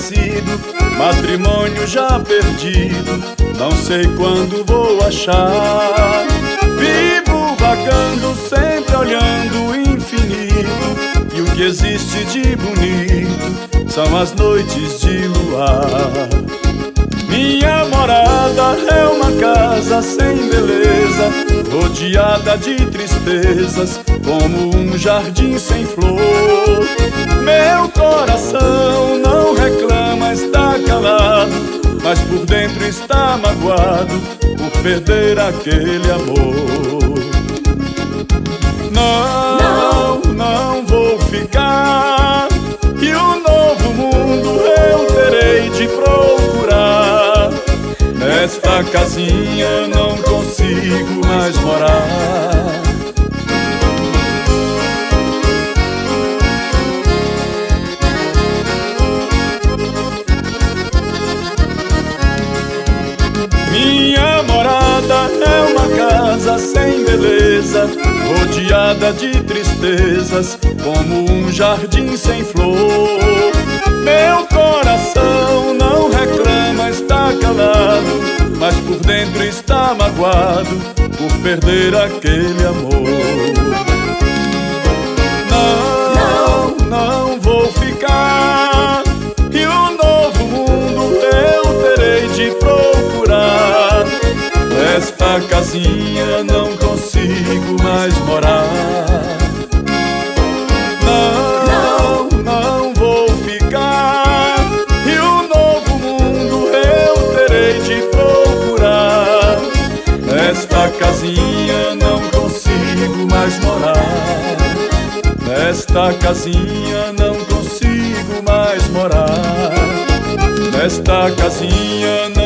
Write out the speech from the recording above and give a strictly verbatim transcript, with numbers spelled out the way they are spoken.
esquecido, matrimônio já perdido, não sei quando vou achar. Vivo vagando, sempre olhando o infinito, e o que existe de bonito são as noites de luar. Minha morada é uma casa sem beleza, rodeada de tristezas, como um jardim sem flor. Meu coração não reclama, está calado, mas por dentro está magoado por perder aquele amor. Não, não vou ficar, e um novo mundo eu terei de procurar. Nesta casinha não consigo mais morar. Minha morada é uma casa sem beleza, rodeada de tristezas, como um jardim sem flor. Meu coração não reclama, está calado, mas por dentro está magoado por perder aquele amor. Não, não vou ficar, e um novo mundo eu terei de procurar. Nesta casinha não consigo mais morar. Não, não vou ficar, e um novo mundo eu terei de procurar. Nesta casinha não consigo mais morar. Nesta casinha não consigo mais morar. Nesta casinha não